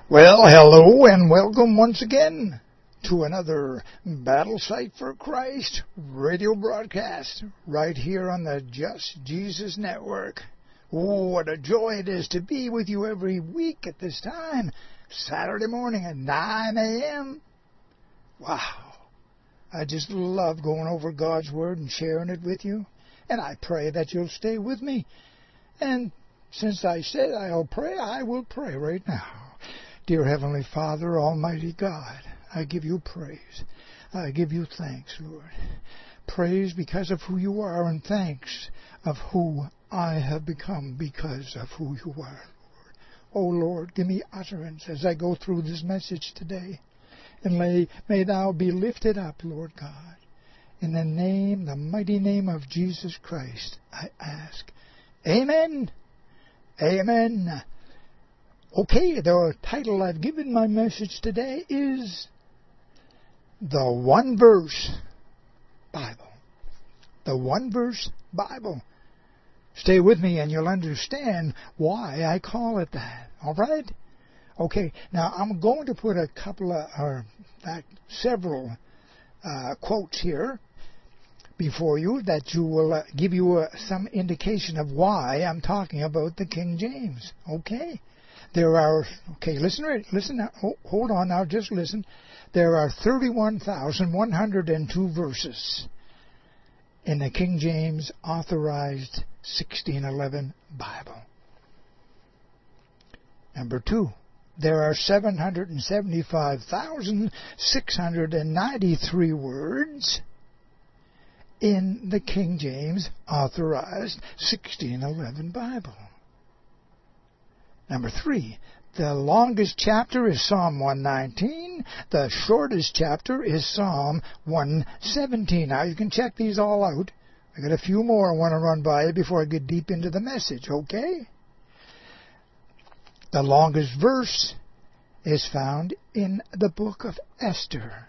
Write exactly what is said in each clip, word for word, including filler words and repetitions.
Well, hello and welcome once again to another Battle Sight for Christ radio broadcast right here on the Just Jesus Network. Oh, what a joy it is to be with you every week at this time, Saturday morning at nine a.m. Wow, I just love going over God's Word and sharing it with you, and I pray that you'll stay with me. And since I said I'll pray, I will pray right now. Dear Heavenly Father, Almighty God, I give you praise. I give you thanks, Lord. Praise because of who you are, and thanks of who I have become because of who you are, Lord. Oh, Lord, give me utterance as I go through this message today. And may, may thou be lifted up, Lord God. In the name, the mighty name of Jesus Christ, I ask. Amen. Amen. Okay, the title I've given my message today is The One Verse Bible. The One Verse Bible. Stay with me and you'll understand why I call it that. All right? Okay, now I'm going to put a couple of, or in fact, several uh, quotes here before you that you will uh, give you uh, some indication of why I'm talking about the King James. Okay? There are, okay, listen, listen now, hold on now, just listen. There are thirty-one thousand one hundred two verses in the King James Authorized sixteen eleven Bible. Number two, there are seven hundred seventy-five thousand six hundred ninety-three words in the King James Authorized sixteen eleven Bible. Number three, the longest chapter is Psalm one nineteen. The shortest chapter is Psalm one seventeen. Now, you can check these all out. I got a few more I want to run by you before I get deep into the message, okay? The longest verse is found in the book of Esther.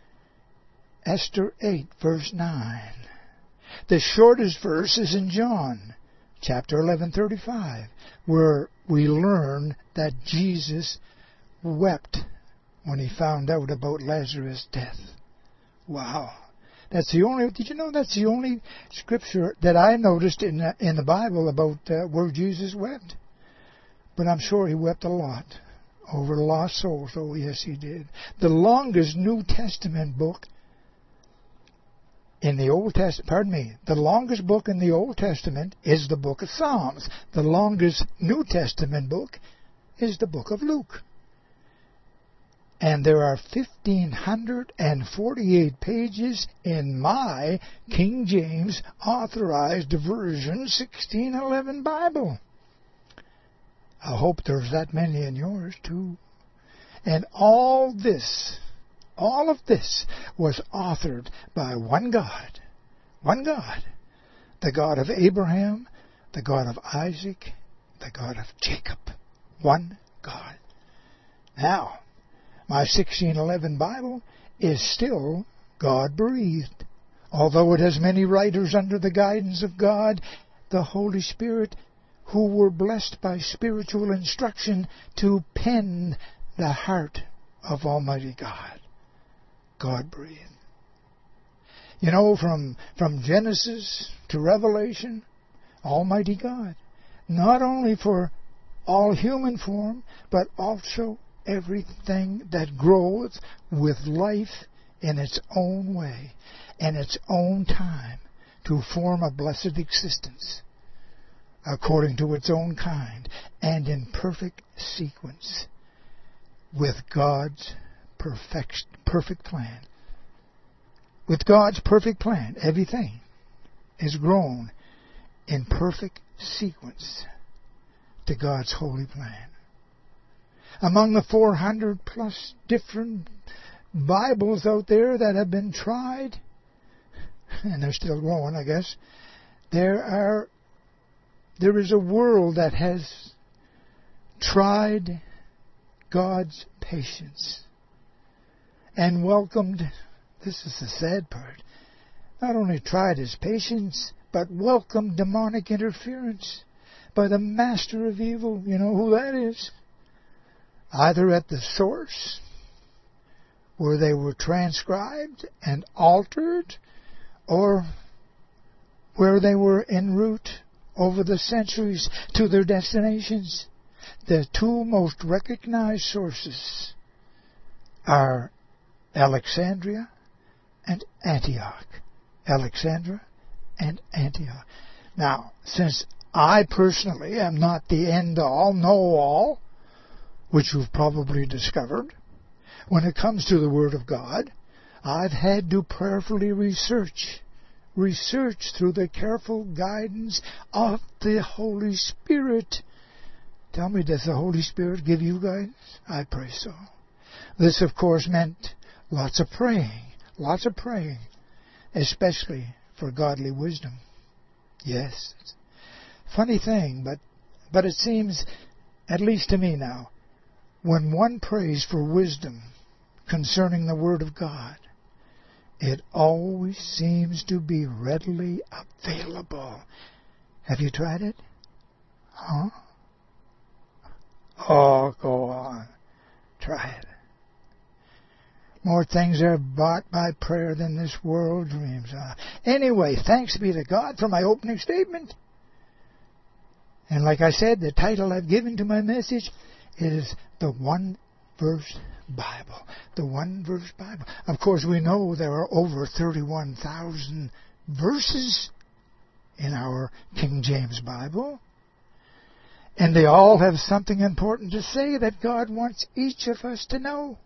Esther eight, verse nine. The shortest verse is in John, chapter eleven, thirty-five, where we learn that Jesus wept when he found out about Lazarus' death. Wow. That's the only, did you know that's the only scripture that I noticed in the, in the Bible about uh, where Jesus wept? But I'm sure he wept a lot over lost souls. Oh, yes, he did. The longest New Testament book in the Old Testament, pardon me, the longest book in the Old Testament is the book of Psalms. The longest New Testament book is the book of Luke. And there are one thousand five hundred forty-eight pages in my King James Authorized Version sixteen eleven Bible. I hope there's that many in yours too. And all this, all of this was authored by one God. One God. The God of Abraham, the God of Isaac, the God of Jacob. One God. Now, my sixteen eleven Bible is still God-breathed. Although it has many writers under the guidance of God, the Holy Spirit, who were blessed by spiritual instruction to pen the heart of Almighty God. God-breathed. You know, from, from Genesis to Revelation, Almighty God, not only for all human form, but also everything that groweth with life in its own way and its own time to form a blessed existence according to its own kind and in perfect sequence with God's perfect, perfect plan. With God's perfect plan, everything is grown in perfect sequence to God's holy plan. Among the four hundred plus different Bibles out there that have been tried, and they're still growing, I guess, there are there is a world that has tried God's patience and welcomed, this is the sad part, not only tried His patience, but welcomed demonic interference by the master of evil. You know who that is? either at the source, where they were transcribed and altered, or where they were en route over the centuries to their destinations. The two most recognized sources are Alexandria and Antioch. Alexandria and Antioch. Now, since I personally am not the end-all, know-all, which you've probably discovered, when it comes to the Word of God, I've had to prayerfully research, research through the careful guidance of the Holy Spirit. Tell me, does the Holy Spirit give you guidance? I pray so. This, of course, meant lots of praying, lots of praying, especially for godly wisdom. Yes. Funny thing, but but it seems, at least to me now, when one prays for wisdom concerning the Word of God, it always seems to be readily available. Have you tried it? Huh? Oh, go on. Try it. More things are bought by prayer than this world dreams of. Anyway, thanks be to God for my opening statement. And like I said, the title I've given to my message is The One Verse Bible. The One Verse Bible. Of course, we know there are over thirty-one thousand verses in our King James Bible. And they all have something important to say that God wants each of us to know.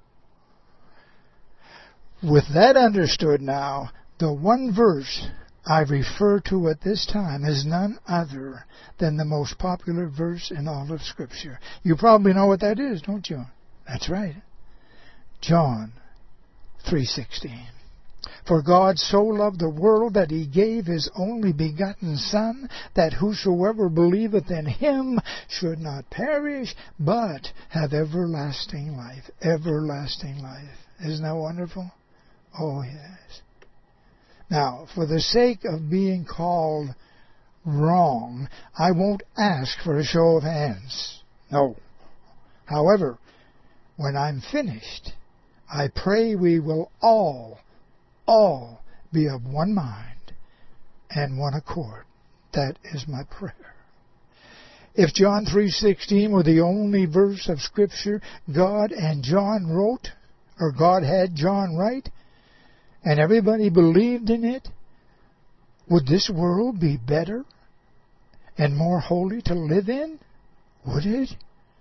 With that understood now, the one verse I refer to at this time is none other than the most popular verse in all of Scripture. You probably know what that is, don't you? That's right. John three sixteen. For God so loved the world that He gave His only begotten Son, that whosoever believeth in Him should not perish, but have everlasting life. Everlasting life. Isn't that wonderful? Oh, yes. Now, for the sake of being called wrong, I won't ask for a show of hands. No. However, when I'm finished, I pray we will all, all be of one mind and one accord. That is my prayer. If John three sixteen were the only verse of Scripture God and John wrote, or God had John write, and everybody believed in it, would this world be better and more holy to live in? Would it?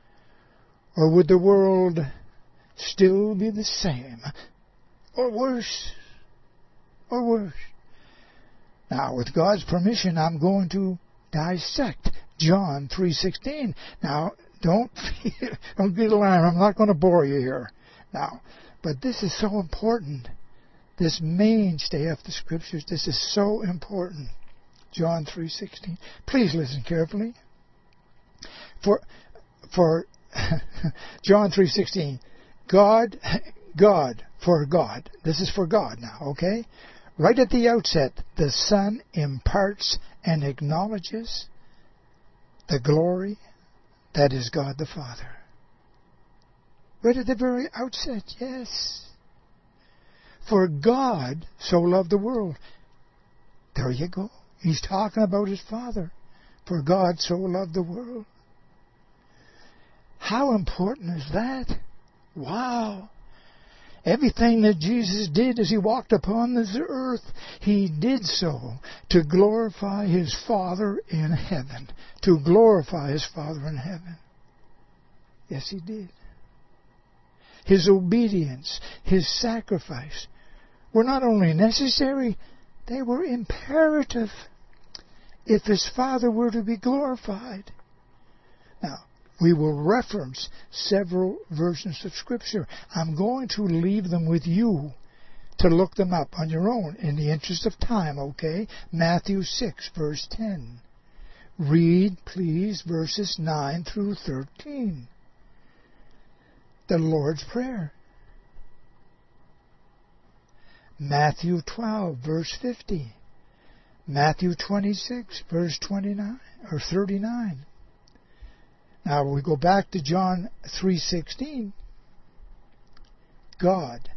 Or would the world still be the same? Or worse? Or worse? Now, with God's permission, I'm going to dissect John three sixteen. Now, don't, don't get alarmed. I'm not going to bore you here. Now, but this is so important. This mainstay of the Scriptures, this is so important. John three sixteen. Please listen carefully. For for John three sixteen, God, God, for God. This is for God now, okay? Right at the outset, the Son imparts and acknowledges the glory that is God the Father. Right at the very outset, yes. For God so loved the world. There you go. He's talking about His Father. For God so loved the world. How important is that? Wow. Everything that Jesus did as He walked upon this earth, He did so to glorify His Father in heaven. To glorify His Father in heaven. Yes, He did. His obedience, His sacrifice, were not only necessary, they were imperative if His Father were to be glorified. Now, we will reference several versions of Scripture. I'm going to leave them with you to look them up on your own in the interest of time, okay? Matthew six, verse ten. Read, please, verses nine through thirteen. The Lord's Prayer. Matthew twelve, verse fifty. Matthew twenty-six, verse twenty-nine, or thirty-nine. Now we go back to John three sixteen. God.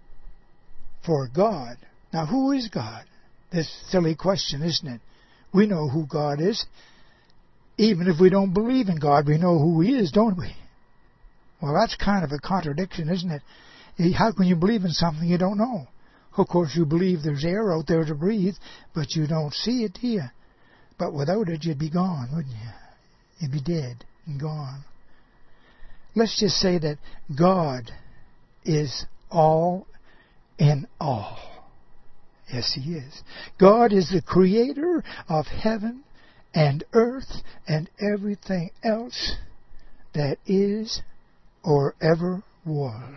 For God. Now who is God? This silly question, isn't it? We know who God is. Even if we don't believe in God, we know who He is, don't we? Well, that's kind of a contradiction, isn't it? How can you believe in something you don't know? Of course, you believe there's air out there to breathe, but you don't see it, do you? But without it, you'd be gone, wouldn't you? You'd be dead and gone. Let's just say that God is all in all. Yes, He is. God is the creator of heaven and earth and everything else that is or ever was.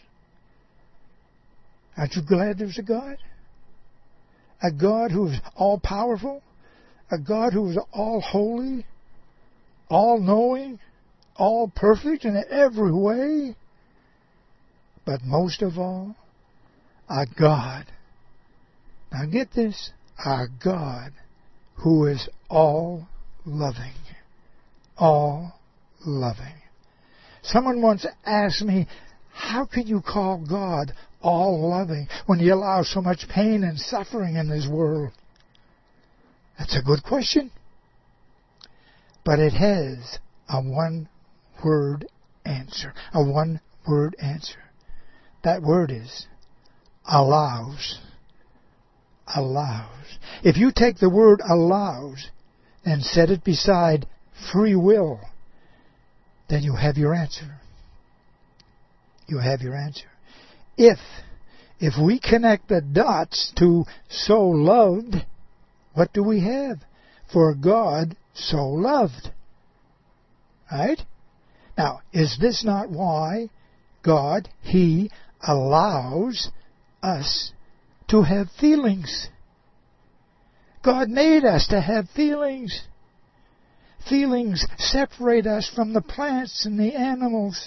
Aren't you glad there's a God? A God who is all-powerful? A God who is all-holy? All-knowing? All-perfect in every way? But most of all, a God. Now get this. A God who is all-loving. All-loving. Someone once asked me, how can you call God all-loving when He allows so much pain and suffering in this world? That's a good question. But it has a one-word answer. A one-word answer. That word is allows. Allows. If you take the word allows and set it beside free will, then you have your answer. You have your answer. If, if we connect the dots to so loved, what do we have? For God so loved. Right? Now, is this not why God, He, allows us to have feelings? God made us to have feelings. Feelings separate us from the plants and the animals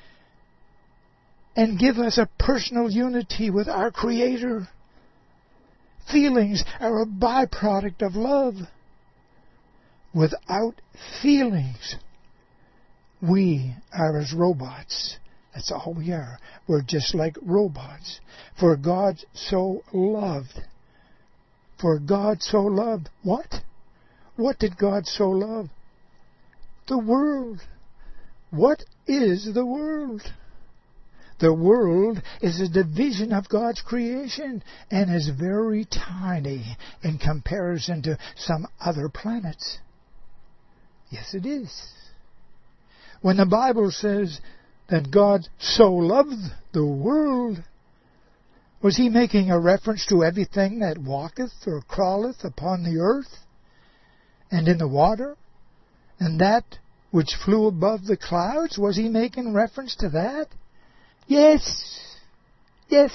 and give us a personal unity with our Creator. Feelings are a byproduct of love. Without feelings, we are as robots. That's all we are. We're just like robots. For God so loved. For God so loved. What? What did God so love? The world. What is the world? The world is a division of God's creation and is very tiny in comparison to some other planets. Yes, it is. When the Bible says that God so loved the world, was He making a reference to everything that walketh or crawleth upon the earth and in the water, and that which flew above the clouds? Was He making reference to that? Yes. Yes.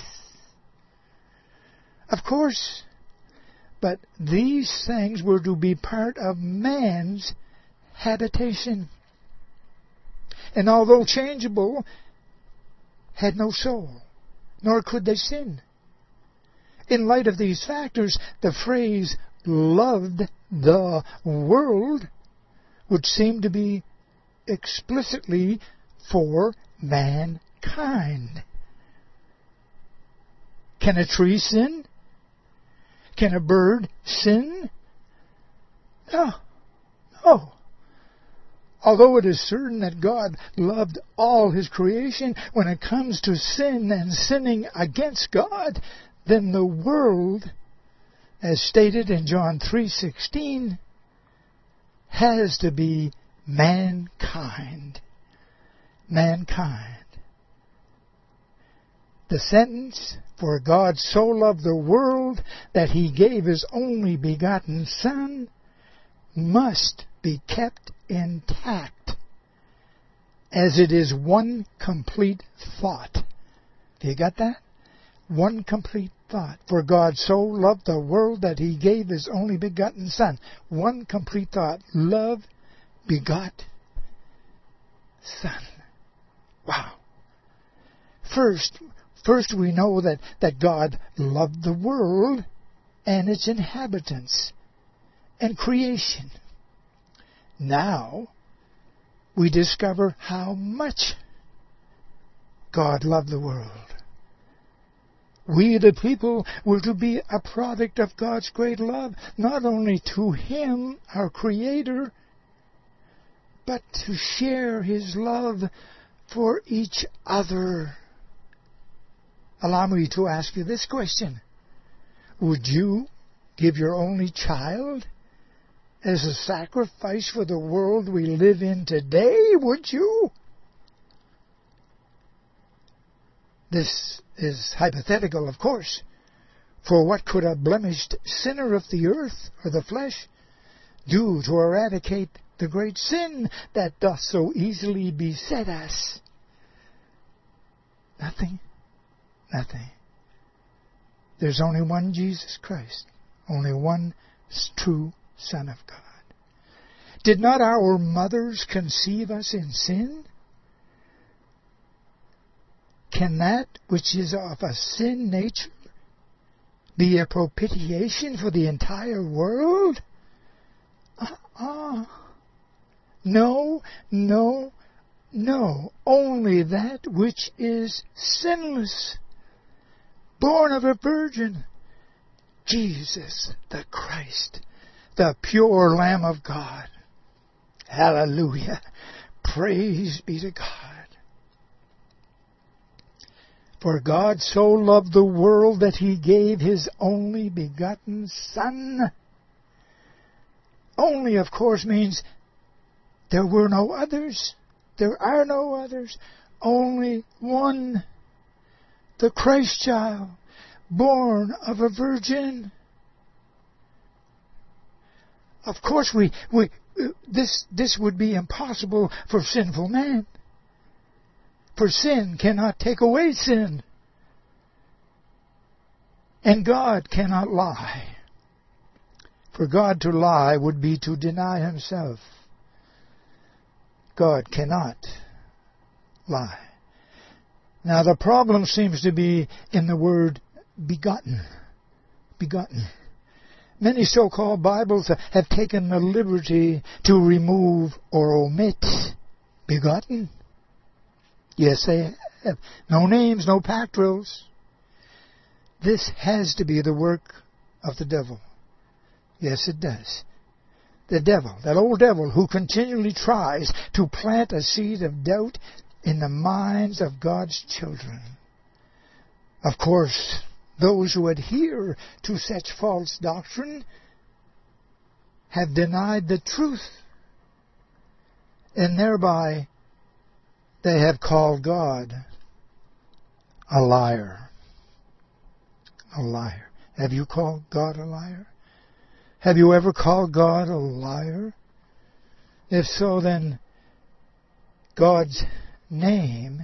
Of course. But these things were to be part of man's habitation. And although changeable, had no soul, nor could they sin. In light of these factors, the phrase loved the world would seem to be explicitly for mankind. Can a tree sin? Can a bird sin? No. No. Although it is certain that God loved all His creation, when it comes to sin and sinning against God, then the world, as stated in John three sixteen, has to be mankind. Mankind. The sentence, for God so loved the world that He gave His only begotten Son, must be kept intact, as it is one complete thought. You got that? One complete thought. For God so loved the world that He gave His only begotten Son. One complete thought. Love begot Son. Wow. First, first we know that, that God loved the world and its inhabitants and creation. Now, we discover how much God loved the world. We, the people, were to be a product of God's great love, not only to Him, our Creator, but to share His love for each other. Allow me to ask you this question. Would you give your only child as a sacrifice for the world we live in today? Would you? This is hypothetical, of course. For what could a blemished sinner of the earth or the flesh do to eradicate the great sin that doth so easily beset us? Nothing. Nothing. There's only one Jesus Christ, only one true Son of God. Did not our mothers conceive us in sin? Can that which is of a sin nature be a propitiation for the entire world? Uh-uh. No, no, no. Only that which is sinless, born of a virgin, Jesus the Christ, the pure Lamb of God. Hallelujah. Praise be to God. For God so loved the world that He gave His only begotten Son. Only, of course, means there were no others. There are no others. Only one. The Christ child, born of a virgin. Of course, we, we this this would be impossible for sinful man. For sin cannot take away sin. And God cannot lie. For God to lie would be to deny Himself. God cannot lie. Now the problem seems to be in the word begotten. Begotten. Many so-called Bibles have taken the liberty to remove or omit begotten. Yes, they have. No names, no pactros. This has to be the work of the devil. Yes, it does. The devil, that old devil who continually tries to plant a seed of doubt in the minds of God's children. Of course, those who adhere to such false doctrine have denied the truth, and thereby they have called God a liar. A liar. Have you called God a liar? Have you ever called God a liar? If so, then God's name,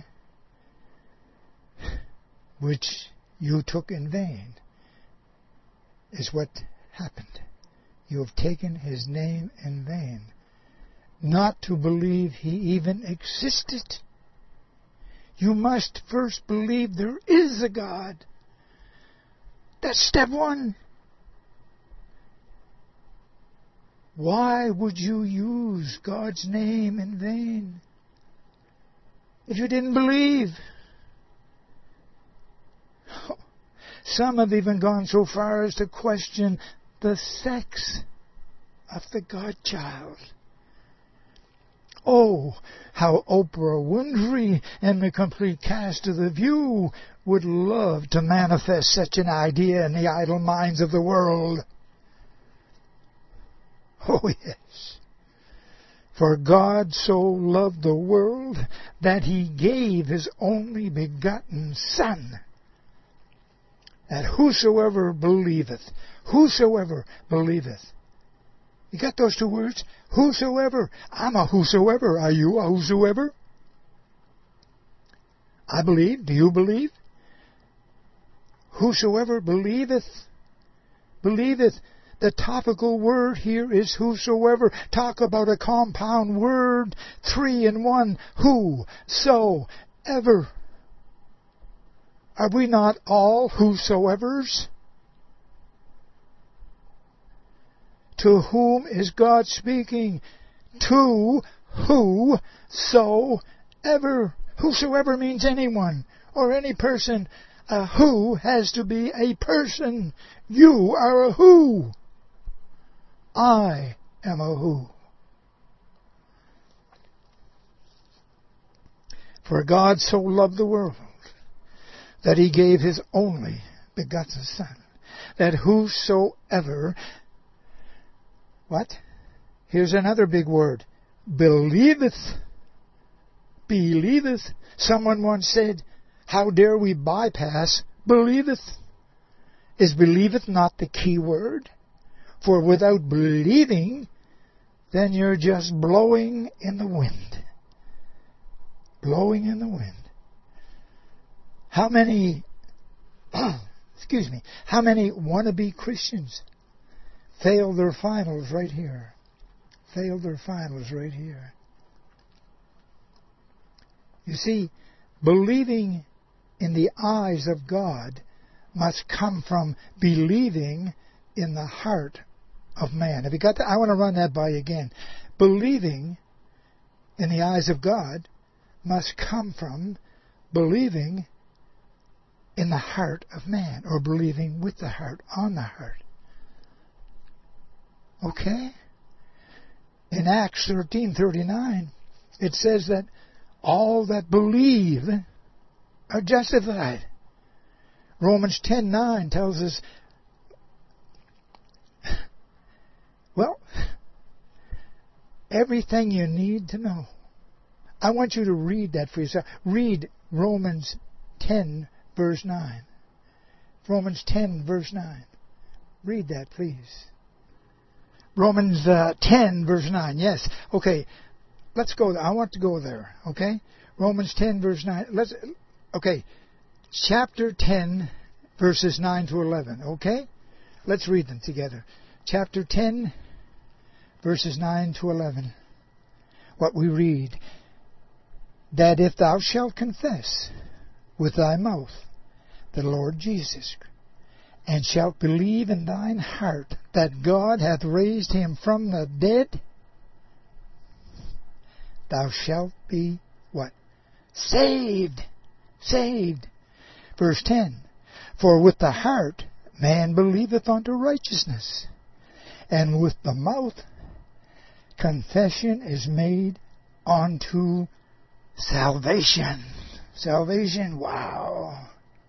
which you took in vain, is what happened. You have taken His name in vain. Not to believe He even existed. You must first believe there is a God. That's step one. Why would you use God's name in vain if you didn't believe? Some have even gone so far as to question the sex of the God-child. Oh, how Oprah Winfrey and the complete cast of The View would love to manifest such an idea in the idle minds of the world. Oh, yes. For God so loved the world that He gave His only begotten Son, that whosoever believeth, whosoever believeth. You got those two words? Whosoever. I'm a whosoever. Are you a whosoever? I believe. Do you believe? Whosoever believeth. Believeth. The topical word here is whosoever. Talk about a compound word. Three in one. Who. So. Ever. Are we not all whosoevers? To whom is God speaking? To whosoever. Whosoever means anyone or any person. A who has to be a person. You are a who. I am a who. For God so loved the world that He gave His only begotten Son, that whosoever, what? Here's another big word. Believeth. Believeth. Someone once said, how dare we bypass believeth? Is believeth not the key word? For without believing, then you're just blowing in the wind. Blowing in the wind. How many, excuse me, how many wannabe Christians failed their finals right here? Failed their finals right here. You see, believing in the eyes of God must come from believing in the heart of man. Have you got that? I want to run that by you again. Believing in the eyes of God must come from believing in the heart of man, or believing with the heart, on the heart. Okay? In Acts thirteen thirty-nine, it says that all that believe are justified. Romans ten nine tells us, well, everything you need to know. I want you to read that for yourself. Read Romans ten, verse nine. Romans ten, verse nine. Read that, please. Romans uh, ten, verse nine. Yes. Okay. Let's go there. I want to go there. Okay? Romans ten, verse nine. Let's. Okay. Chapter ten, verses nine to eleven. Okay? Let's read them together. Chapter ten, verses nine to eleven. What we read. That if thou shalt confess with thy mouth the Lord Jesus, and shalt believe in thine heart that God hath raised him from the dead, thou shalt be what? Saved. Saved. Verse ten. For with the heart man believeth unto righteousness, and with the mouth confession is made unto salvation. Salvation, wow.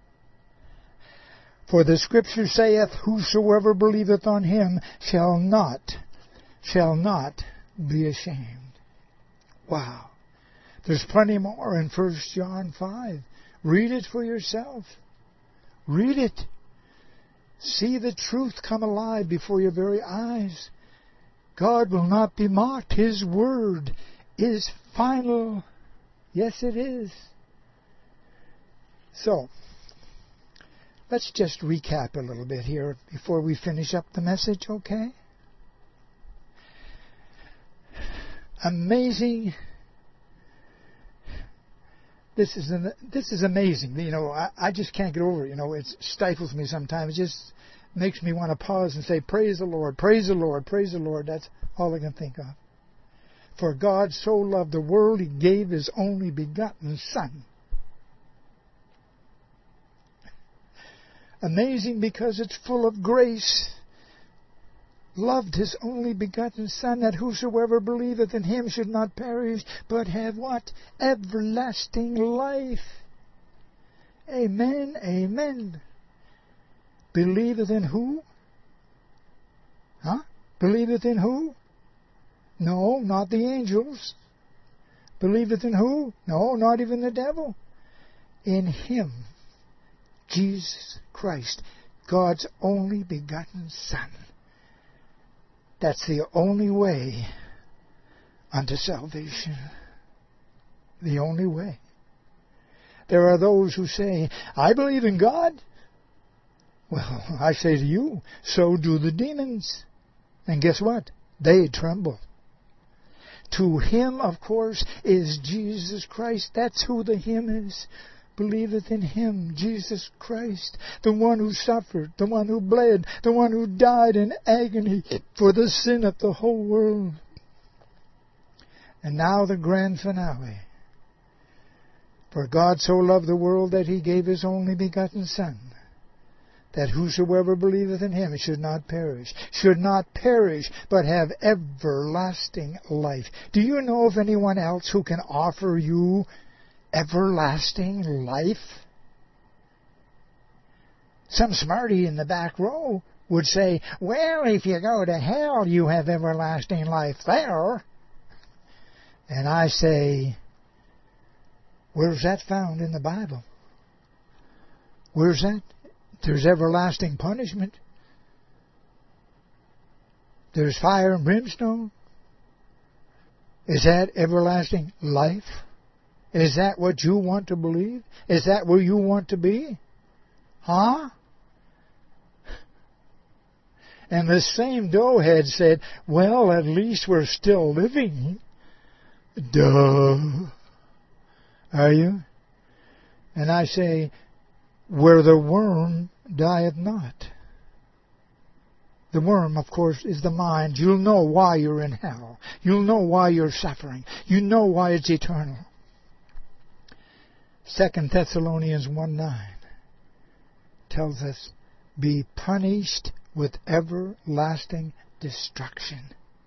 For the Scripture saith, whosoever believeth on him shall not, shall not be ashamed. Wow. There's plenty more in First John five. Read it for yourself. Read it. See the truth come alive before your very eyes. God will not be mocked. His word is final. Yes, it is. So, let's just recap a little bit here before we finish up the message, okay? Amazing. This is an, this is amazing. You know, I, I just can't get over it. You know, it stifles me sometimes. It just makes me want to pause and say, praise the Lord, praise the Lord, praise the Lord. That's all I can think of. For God so loved the world, He gave His only begotten Son. Amazing because it's full of grace. Loved His only begotten Son, that whosoever believeth in Him should not perish, but have what? Everlasting life. Amen, amen. Believeth in who? Huh? Believeth in who? No, not the angels. Believeth in who? No, not even the devil. In Him, Jesus Christ, God's only begotten Son. That's the only way unto salvation. The only way. There are those who say, I believe in God. Well, I say to you, so do the demons. And guess what? They tremble. To Him, of course, is Jesus Christ. That's who the Him is. Believeth in Him, Jesus Christ, the one who suffered, the one who bled, the one who died in agony for the sin of the whole world. And now the grand finale. For God so loved the world that He gave His only begotten Son, that whosoever believeth in Him should not perish, should not perish, but have everlasting life. Do you know of anyone else who can offer you everlasting life? Some smarty in the back row would say, well, if you go to hell, you have everlasting life there. And I say, where's that found in the Bible? Where's that? There's everlasting punishment. There's fire and brimstone. Is that everlasting life? Is that what you want to believe? Is that where you want to be? Huh? And the same doughhead said, well, at least we're still living. Duh. Are you? And I say, where the worm dieth not. The worm, of course, is the mind. You'll know why you're in hell. You'll know why you're suffering. You know why it's eternal. Second Thessalonians one nine tells us, be punished with everlasting destruction.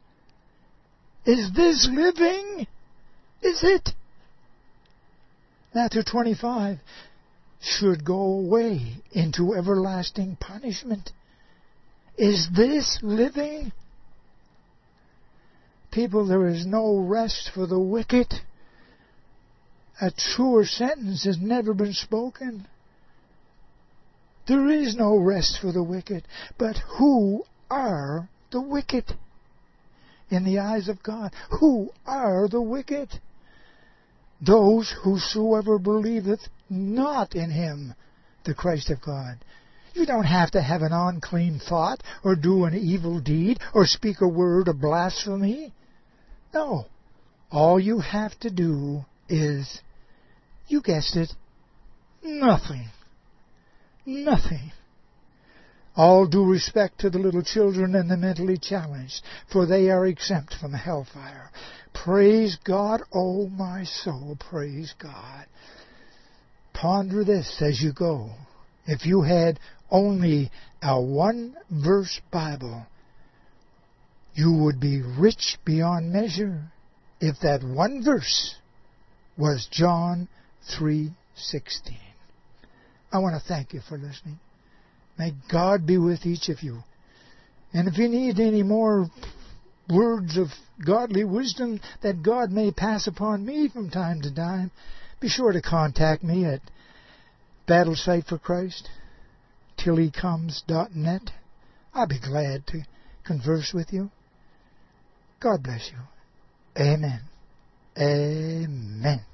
Is this living? Is it? Matthew twenty-five should go away into everlasting punishment. Is this living? People, there is no rest for the wicked. A truer sentence has never been spoken. There is no rest for the wicked. But who are the wicked? In the eyes of God, who are the wicked? Those whosoever believeth not in Him, the Christ of God. You don't have to have an unclean thought, or do an evil deed, or speak a word of blasphemy. No. All you have to do is, you guessed it, nothing. Nothing. All due respect to the little children and the mentally challenged, for they are exempt from hellfire. Praise God, oh my soul, praise God. Ponder this as you go. If you had only a one-verse Bible, you would be rich beyond measure if that one verse was John three sixteen. I want to thank you for listening. May God be with each of you. And if you need any more words of godly wisdom that God may pass upon me from time to time, be sure to contact me at Battle Sight for Christ, till he comes dot net. I'll be glad to converse with you. God bless you. Amen. Amen.